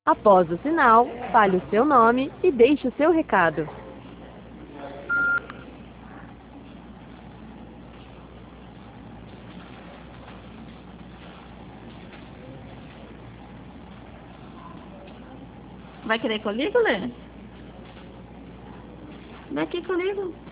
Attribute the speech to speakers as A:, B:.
A: Após o sinal, fale o seu nome e deixe o seu recado.
B: Vai querer comigo, Lê? Vem aqui comigo.